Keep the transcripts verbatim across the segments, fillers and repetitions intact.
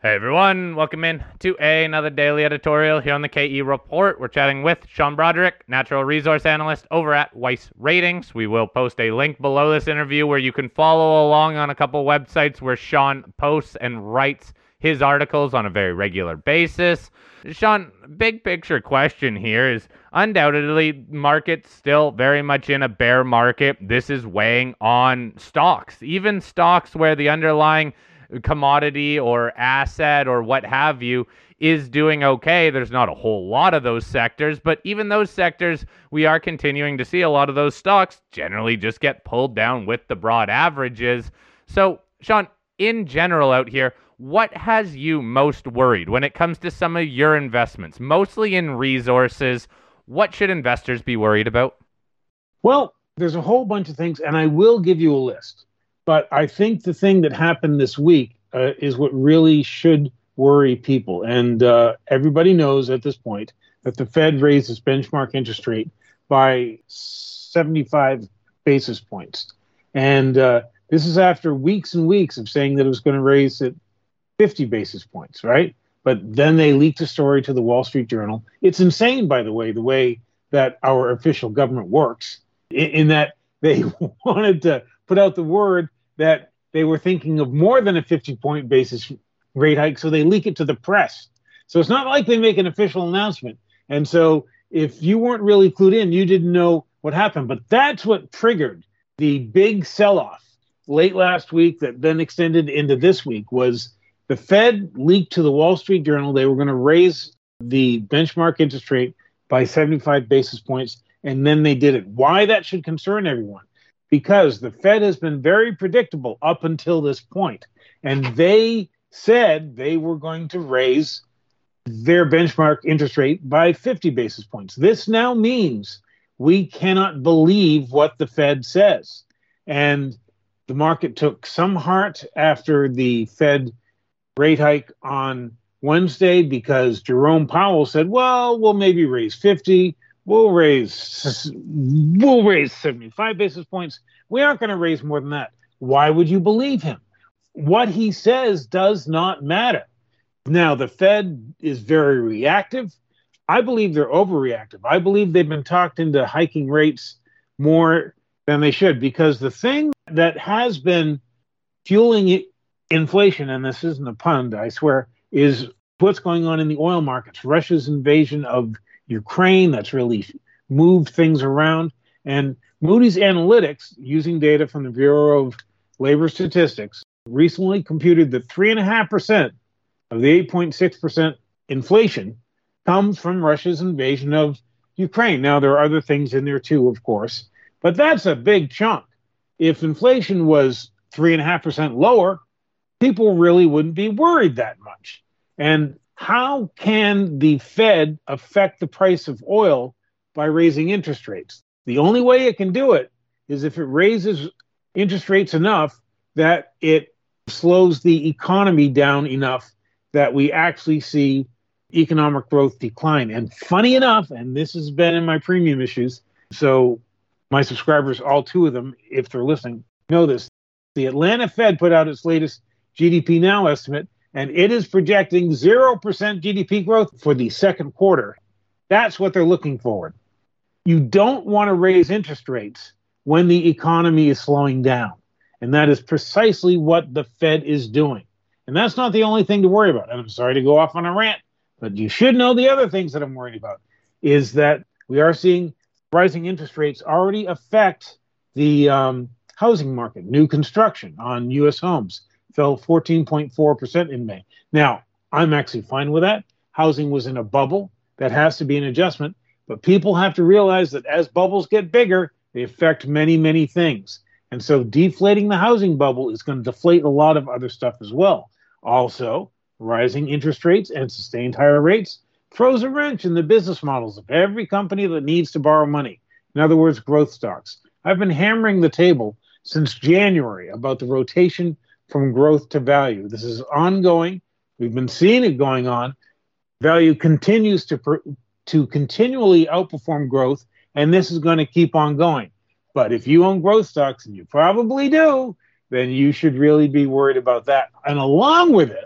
Hey everyone, welcome in to a, another daily editorial here on the K E Report. We're chatting with Sean Broderick, natural resource analyst over at Weiss Ratings. We will post a link below this interview where you can follow along on a couple websites where Sean posts and writes his articles on a very regular basis. Sean, big picture question here is undoubtedly market's still very much in a bear market. This is weighing on stocks, even stocks where the underlying commodity or asset or what have you is doing okay. There's not a whole lot of those sectors, but even those sectors, we are continuing to see a lot of those stocks generally just get pulled down with the broad averages. So, Sean, in general out here, what has you most worried when it comes to some of your investments, mostly in resources? What should investors be worried about? Well, there's a whole bunch of things, and I will give you a list. But I think the thing that happened this week uh, is what really should worry people. And uh, everybody knows at this point that the Fed raised its benchmark interest rate by seventy-five basis points. And uh, this is after weeks and weeks of saying that it was going to raise it fifty basis points, right? But then they leaked a story to the Wall Street Journal. It's insane, by the way, the way that our official government works, in, in that they wanted to put out the word that they were thinking of more than a fifty-point basis rate hike, so they leak it to the press. So it's not like they make an official announcement. And so if you weren't really clued in, you didn't know what happened. But that's what triggered the big sell-off late last week that then extended into this week. Was the Fed leaked to the Wall Street Journal they were going to raise the benchmark interest rate by seventy-five basis points, and then they did it. Why that should concern everyone? Because the Fed has been very predictable up until this point. And they said they were going to raise their benchmark interest rate by fifty basis points. This now means we cannot believe what the Fed says. And the market took some heart after the Fed rate hike on Wednesday because Jerome Powell said, well, we'll maybe raise fifty. We'll raise we'll raise seventy-five basis points. We aren't going to raise more than that. Why would you believe him? What he says does not matter. Now, the Fed is very reactive. I believe they're overreactive. I believe they've been talked into hiking rates more than they should, because the thing that has been fueling inflation, and this isn't a pun, I swear, is what's going on in the oil markets. Russia's invasion of Ukraine, that's really moved things around. And Moody's Analytics, using data from the Bureau of Labor Statistics, recently computed that three point five percent of the eight point six percent inflation comes from Russia's invasion of Ukraine. Now, there are other things in there too, of course, but that's a big chunk. If inflation was three point five percent lower, people really wouldn't be worried that much. And how can the Fed affect the price of oil by raising interest rates? The only way it can do it is if it raises interest rates enough that it slows the economy down enough that we actually see economic growth decline. And funny enough, and this has been in my premium issues, so my subscribers, all two of them, if they're listening, know this. The Atlanta Fed put out its latest G D P Now estimate, and it is projecting zero percent G D P growth for the second quarter. That's what they're looking for. You don't want to raise interest rates when the economy is slowing down. And that is precisely what the Fed is doing. And that's not the only thing to worry about. And I'm sorry to go off on a rant, but you should know the other things that I'm worried about is that we are seeing rising interest rates already affect the um, housing market. New construction on U S homes fell fourteen point four percent in May. Now, I'm actually fine with that. Housing was in a bubble. That has to be an adjustment. But people have to realize that as bubbles get bigger, they affect many, many things. And so deflating the housing bubble is going to deflate a lot of other stuff as well. Also, rising interest rates and sustained higher rates throws a wrench in the business models of every company that needs to borrow money. In other words, growth stocks. I've been hammering the table since January about the rotation from growth to value. This is ongoing. We've been seeing it going on. Value continues to pr- to continually outperform growth, and this is going to keep on going. But if you own growth stocks, and you probably do, then you should really be worried about that. And along with this,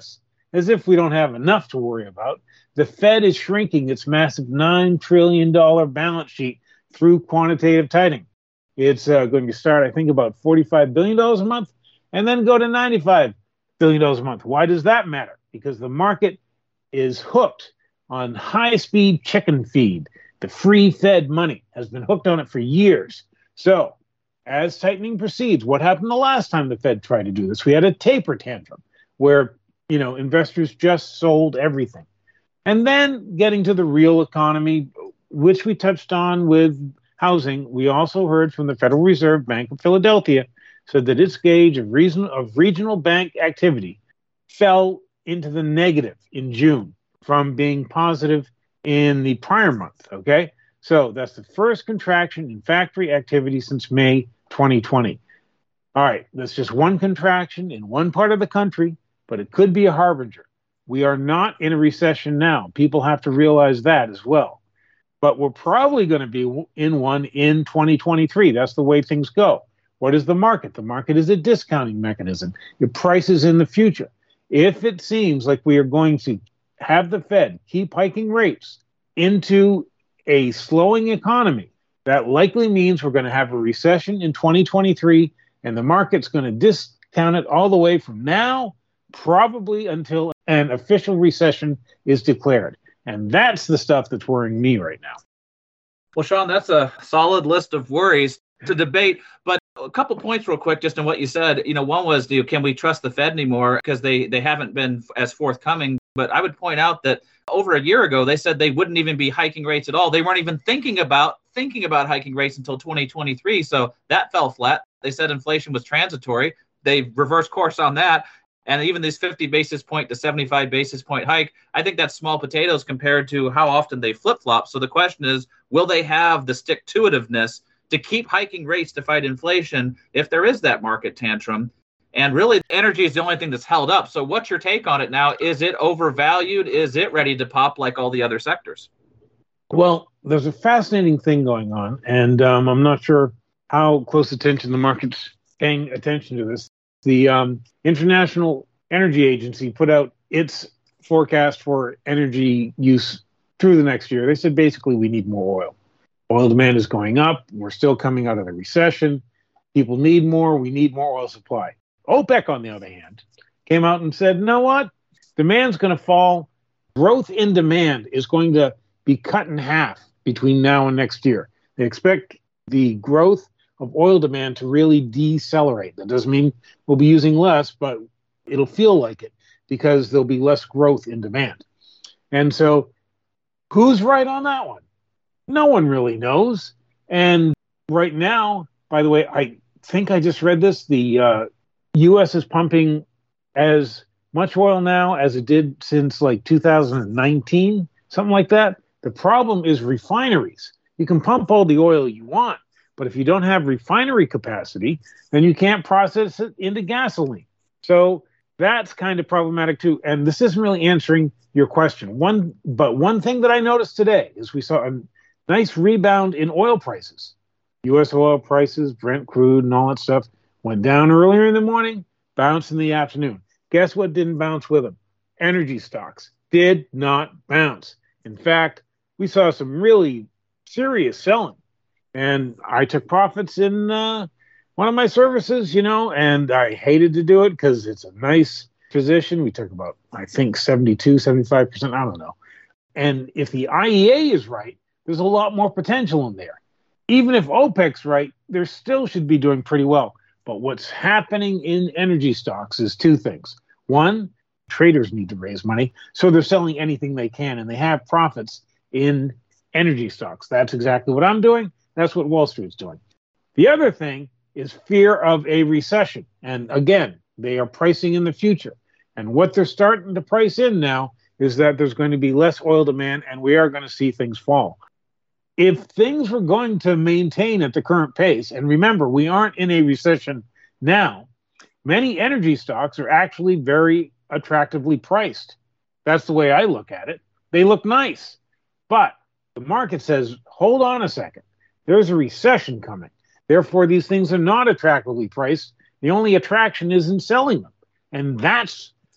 as if we don't have enough to worry about. The Fed is shrinking its massive nine trillion dollars balance sheet through quantitative tightening. It's uh, going to start, I think, about forty-five billion dollars a month and then go to ninety-five billion dollars a month. Why does that matter? Because the market is hooked on high-speed chicken feed. The free Fed money has been hooked on it for years. So as tightening proceeds, what happened the last time the Fed tried to do this? We had a taper tantrum where, you know, investors just sold everything. And then getting to the real economy, which we touched on with housing, we also heard from the Federal Reserve Bank of Philadelphia said that its gauge of, reason, of regional bank activity fell into the negative in June from being positive in the prior month, okay? So that's the first contraction in factory activity since May twenty twenty. All right, that's just one contraction in one part of the country, but it could be a harbinger. We are not in a recession now. People have to realize that as well. But we're probably going to be in one in twenty twenty-three. That's the way things go. What is the market? The market is a discounting mechanism. Your prices in the future. If it seems like we are going to have the Fed keep hiking rates into a slowing economy, that likely means we're going to have a recession in twenty twenty-three, and the market's going to discount it all the way from now, probably until an official recession is declared. And that's the stuff that's worrying me right now. Well, Sean, that's a solid list of worries to debate. But a couple points real quick, just in what you said. You know, one was, you know, can we trust the Fed anymore? Because they, they haven't been as forthcoming. But I would point out that over a year ago, they said they wouldn't even be hiking rates at all. They weren't even thinking about thinking about hiking rates until twenty twenty-three. So that fell flat. They said inflation was transitory. They reversed course on that. And even this fifty basis point to seventy-five basis point hike, I think that's small potatoes compared to how often they flip-flop. So the question is, will they have the stick-to-itiveness to keep hiking rates to fight inflation if there is that market tantrum? And really, energy is the only thing that's held up. So what's your take on it now? Is it overvalued? Is it ready to pop like all the other sectors? Well, there's a fascinating thing going on, and um, I'm not sure how close attention the market's paying attention to this. The um, International Energy Agency put out its forecast for energy use through the next year. They said basically we need more oil. Oil demand is going up. We're still coming out of the recession. People need more. We need more oil supply. OPEC, on the other hand, came out and said, you know what? Demand's going to fall. Growth in demand is going to be cut in half between now and next year. They expect the growth of oil demand to really decelerate. That doesn't mean we'll be using less, but it'll feel like it because there'll be less growth in demand. And so who's right on that one? No one really knows. And right now, by the way, I think I just read this, the uh, U S is pumping as much oil now as it did since like two thousand nineteen, something like that. The problem is refineries. You can pump all the oil you want, but if you don't have refinery capacity, then you can't process it into gasoline. So that's kind of problematic too. And this isn't really answering your question. One, but one thing that I noticed today is we saw a nice rebound in oil prices. U S oil prices, Brent crude and all that stuff went down earlier in the morning, bounced in the afternoon. Guess what didn't bounce with them? Energy stocks did not bounce. In fact, we saw some really serious selling. And I took profits in uh, one of my services, you know, and I hated to do it because it's a nice position. We took about, I think, seventy-two, seventy-five percent. I don't know. And if the I E A is right, there's a lot more potential in there. Even if OPEC's right, they still should be doing pretty well. But what's happening in energy stocks is two things. One, traders need to raise money, so they're selling anything they can, and they have profits in energy stocks. That's exactly what I'm doing. That's what Wall Street's doing. The other thing is fear of a recession. And again, they are pricing in the future. And what they're starting to price in now is that there's going to be less oil demand, and we are going to see things fall. If things were going to maintain at the current pace, and remember, we aren't in a recession now, many energy stocks are actually very attractively priced. That's the way I look at it. They look nice. But the market says, hold on a second. There's a recession coming. Therefore, these things are not attractively priced. The only attraction is in selling them. And that's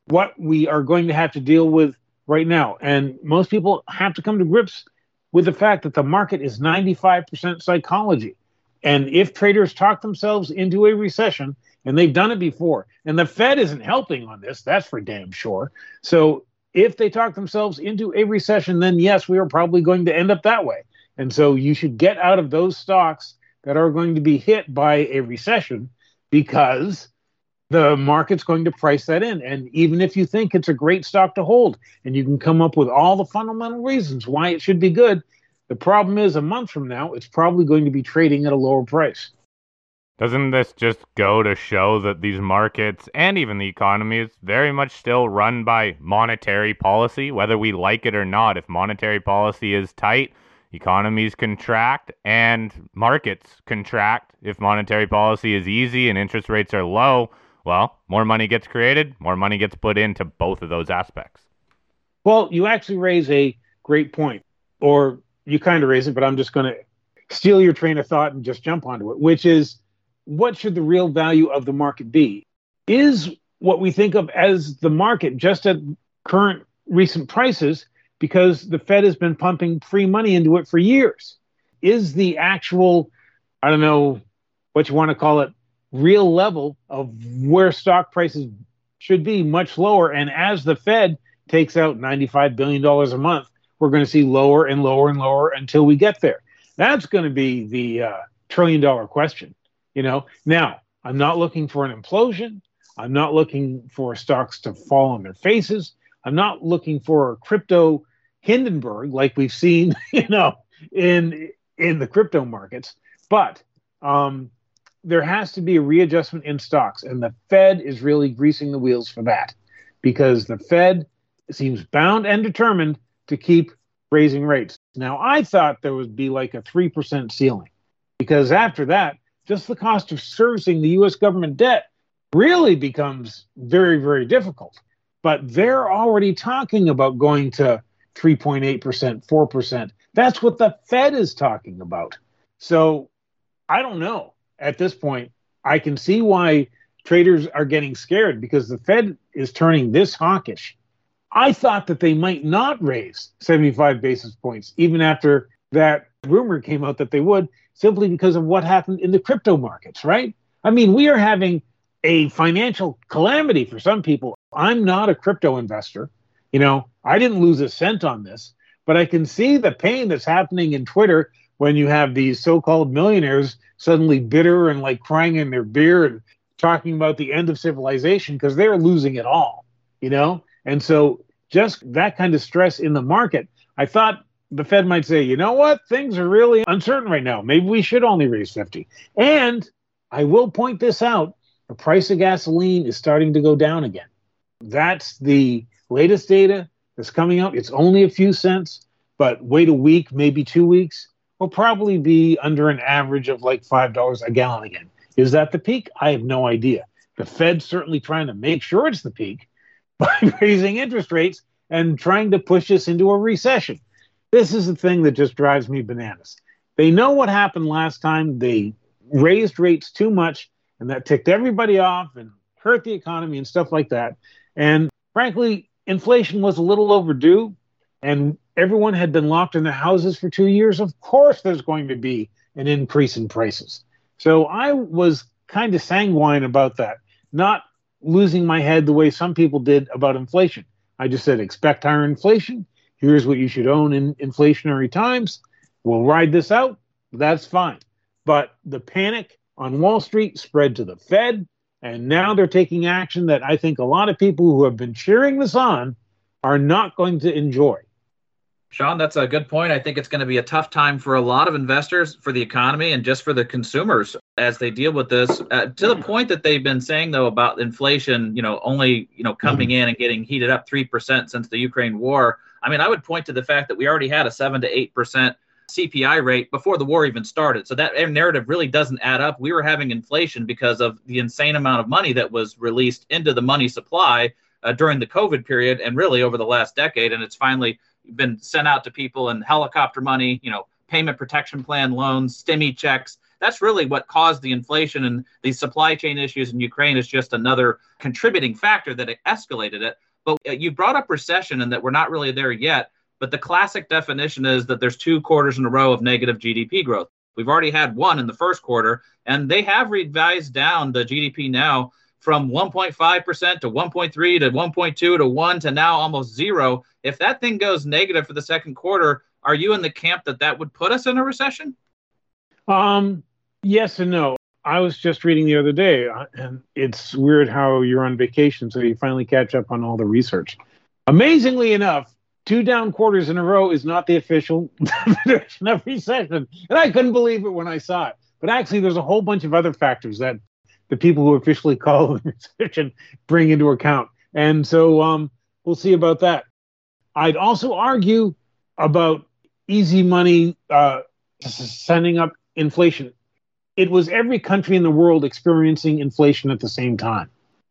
what we are going to have to deal with right now. And most people have to come to grips with the fact that the market is ninety-five percent psychology. And if traders talk themselves into a recession, and they've done it before, and the Fed isn't helping on this, that's for damn sure. So if they talk themselves into a recession, then yes, we are probably going to end up that way. And so you should get out of those stocks that are going to be hit by a recession, because the market's going to price that in. And even if you think it's a great stock to hold and you can come up with all the fundamental reasons why it should be good, the problem is a month from now, it's probably going to be trading at a lower price. Doesn't this just go to show that these markets and even the economy is very much still run by monetary policy, whether we like it or not? If monetary policy is tight, economies contract and markets contract. If monetary policy is easy and interest rates are low, well, more money gets created, more money gets put into both of those aspects. Well, you actually raise a great point, or you kind of raise it, but I'm just going to steal your train of thought and just jump onto it, which is, what should the real value of the market be? Is what we think of as the market just at current recent prices because the Fed has been pumping free money into it for years? Is the actual, I don't know what you want to call it, real level of where stock prices should be much lower? And as the Fed takes out ninety-five billion dollars a month, we're going to see lower and lower and lower until we get there. That's going to be the uh, trillion dollar question. You know, now I'm not looking for an implosion. I'm not looking for stocks to fall on their faces. I'm not looking for a crypto Hindenburg like we've seen, you know, in in the crypto markets. But um, there has to be a readjustment in stocks, and the Fed is really greasing the wheels for that, because the Fed seems bound and determined to keep raising rates. Now, I thought there would be like a three percent ceiling, because after that, just the cost of servicing the U S government debt really becomes very, very difficult. But they're already talking about going to three point eight percent, four percent. That's what the Fed is talking about. So I don't know. At this point, I can see why traders are getting scared, because the Fed is turning this hawkish. I thought that they might not raise seventy-five basis points, even after that rumor came out that they would, simply because of what happened in the crypto markets, right? I mean, we are having a financial calamity for some people. I'm not a crypto investor. You know, I didn't lose a cent on this, but I can see the pain that's happening in Twitter when you have these so-called millionaires suddenly bitter and like crying in their beer and talking about the end of civilization because they're losing it all, you know? And so just that kind of stress in the market, I thought the Fed might say, you know what, things are really uncertain right now. Maybe we should only raise fifty. And I will point this out, the price of gasoline is starting to go down again. That's the latest data that's coming out. It's only a few cents, but wait a week, maybe two weeks, we'll probably be under an average of like five dollars a gallon again. Is that the peak? I have no idea. The Fed's certainly trying to make sure it's the peak by raising interest rates and trying to push us into a recession. This is the thing that just drives me bananas. They know what happened last time. They raised rates too much, and that ticked everybody off and hurt the economy and stuff like that. And frankly, inflation was a little overdue, and everyone had been locked in their houses for two years. Of course, there's going to be an increase in prices. So I was kind of sanguine about that, not losing my head the way some people did about inflation. I just said, expect higher inflation. Here's what you should own in inflationary times. We'll ride this out. That's fine. But the panic on Wall Street spread to the Fed, and now they're taking action that I think a lot of people who have been cheering this on are not going to enjoy. Sean, that's a good point. I think it's going to be a tough time for a lot of investors, for the economy, and just for the consumers as they deal with this. Uh, to the point that they've been saying, though, about inflation, you know, only, you know, coming in and getting heated up three percent since the Ukraine war. I mean, I would point to the fact that we already had a seven to eight percent C P I rate before the war even started. So that narrative really doesn't add up. We were having inflation because of the insane amount of money that was released into the money supply uh, during the COVID period and really over the last decade. And it's finally been sent out to people in helicopter money, you know, payment protection plan loans, stimmy checks. that's really what caused the inflation, and the supply chain issues in Ukraine is just another contributing factor that escalated it. But you brought up recession and that we're not really there yet. But the classic definition is that there's two quarters in a row of negative G D P growth. We've already had one in the first quarter, and they have revised down the G D P now from one point five percent to one point three to one point two to one to now almost zero. If that thing goes negative for the second quarter, are you in the camp that that would put us in a recession? Um, yes and no. I was just reading the other day, and it's weird how you're on vacation, so you finally catch up on all the research. Amazingly enough, two down quarters in a row is not the official definition of recession. And I couldn't believe it when I saw it. But actually, there's a whole bunch of other factors that the people who officially call it recession bring into account. And so um, we'll see about that. I'd also argue about easy money uh, sending up inflation. It was every country in the world experiencing inflation at the same time.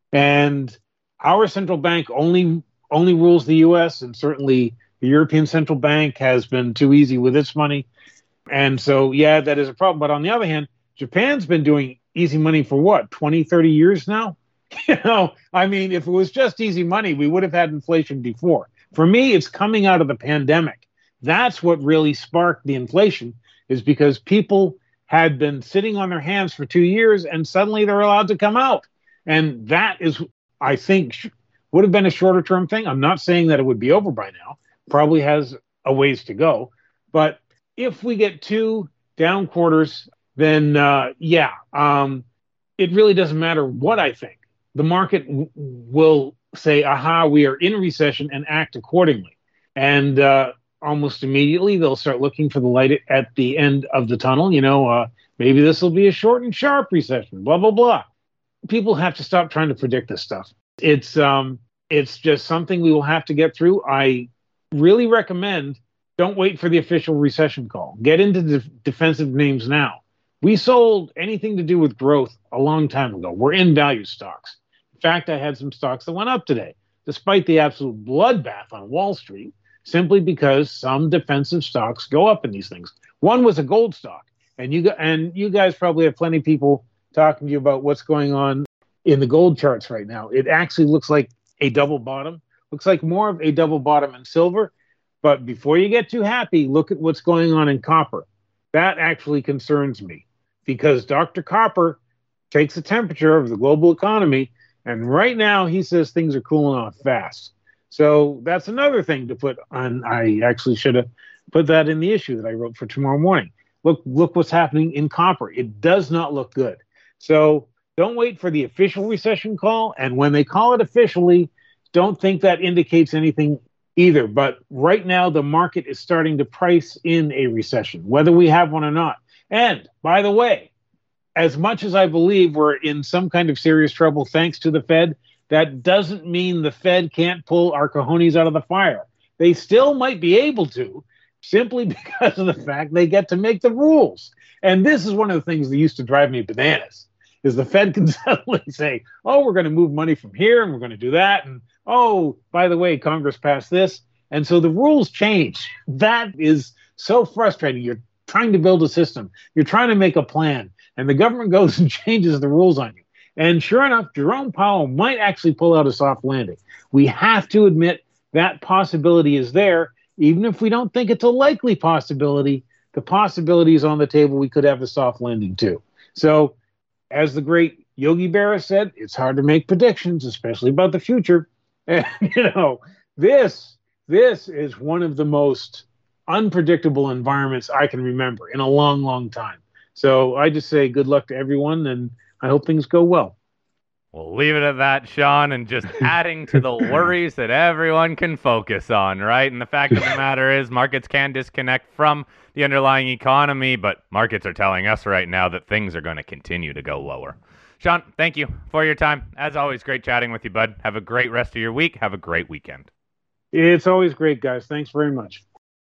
And our central bank only only rules the U S, and certainly the European Central Bank has been too easy with its money. And so, yeah, that is a problem. But on the other hand, Japan's been doing easy money for what, twenty, thirty years now? You know, I mean, if it was just easy money, we would have had inflation before. For me, it's coming out of the pandemic. That's what really sparked the inflation, is because people had been sitting on their hands for two years and suddenly they're allowed to come out. And that is, I think, would have been a shorter term thing. I'm not saying that it would be over by now. Probably has a ways to go. But if we get two down quarters, then uh, yeah, um, it really doesn't matter what I think. The market w- will say, aha, we are in a recession, and act accordingly. And uh, almost immediately they'll start looking for the light at the end of the tunnel. You know, uh, maybe this will be a short and sharp recession, blah, blah, blah. People have to stop trying to predict this stuff. It's um, it's just something we will have to get through. I really recommend don't wait for the official recession call. Get into de- defensive names now. We sold anything to do with growth a long time ago. We're in value stocks. In fact, I had some stocks that went up today, despite the absolute bloodbath on Wall Street, simply because some defensive stocks go up in these things. One was a gold stock, and you and you guys probably have plenty of people talking to you about what's going on in the gold charts right now. It actually looks like a double bottom, looks like more of a double bottom in silver. But before you get too happy, look at what's going on in copper. That actually concerns me, because Doctor Copper takes the temperature of the global economy, and right now he says things are cooling off fast. So that's another thing to put on. I actually should have put that in the issue that I wrote for tomorrow morning. Look, look what's happening in copper. It does not look good. So don't wait for the official recession call. And when they call it officially, don't think that indicates anything either. But right now, the market is starting to price in a recession, whether we have one or not. And by the way, as much as I believe we're in some kind of serious trouble thanks to the Fed, that doesn't mean the Fed can't pull our cojones out of the fire. They still might be able to, simply because of the fact they get to make the rules. And this is one of the things that used to drive me bananas, is the Fed can suddenly say, oh, we're going to move money from here, and we're going to do that. And, oh, by the way, Congress passed this. And so the rules change. That is so frustrating. You're trying to build a system. You're trying to make a plan. And the government goes and changes the rules on you. And sure enough, Jerome Powell might actually pull out a soft landing. We have to admit that possibility is there. Even if we don't think it's a likely possibility, the possibility is on the table. We could have a soft landing too. So as the great Yogi Berra said, it's hard to make predictions, especially about the future. And, you know, this, this is one of the most unpredictable environments I can remember in a long, long time. So I just say good luck to everyone, and I hope things go well. We'll leave it at that, Sean, and just adding to the worries that everyone can focus on, right? And the fact of the matter is markets can disconnect from the underlying economy, but markets are telling us right now that things are going to continue to go lower. Sean, thank you for your time. As always, great chatting with you, bud. Have a great rest of your week. Have a great weekend. It's always great, guys. Thanks very much.